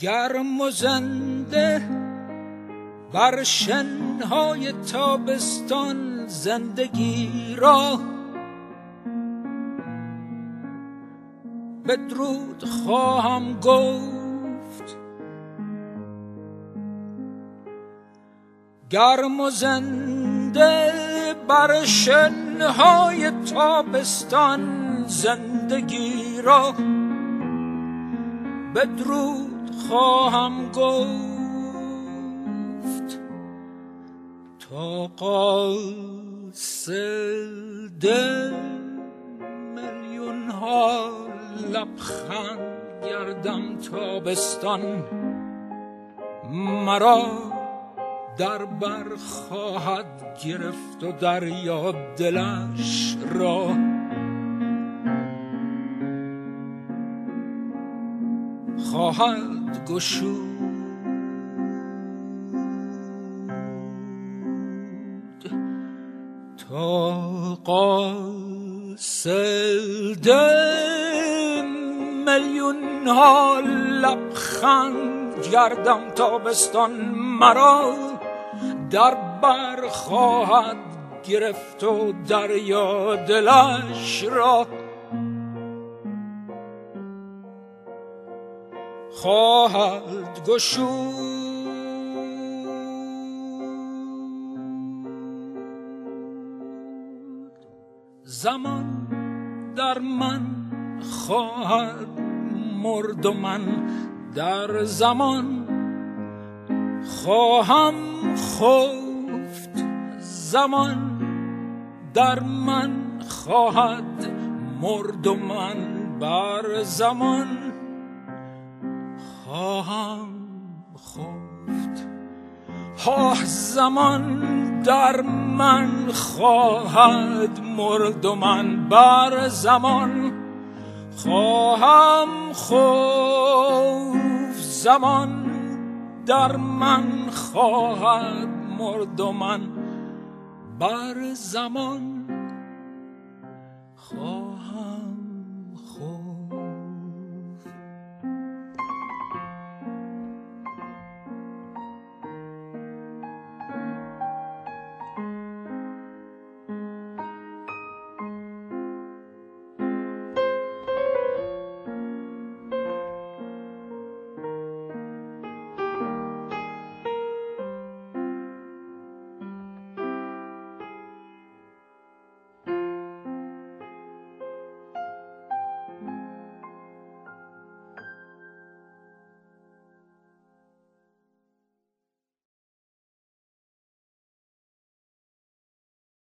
گرم و زنده بر شنهای تابستان زندگی را بدرود خواهم گفت. گرم و زنده بر شنهای تابستان زندگی را بدرود خواهم گفت. تا قاصد میلیون ها لبخند گردم تابستان مرا در بر خواهد گرفت و دریا دلش را خواهد گشود. تا قاصد میلیون ها لبخند گردم تابستان مرا در بر خواهد گرفت و دریا دلش را خواهد گشود. زمان در من خواهد مرد و من در زمان خواهم خفت. زمان در من خواهد مرد و من بر زمان خواهم خفت. زمان در من خواهد مرد و من بر زمان خواهم خفت. زمان در من خواهد مرد و من بر زمان خواهم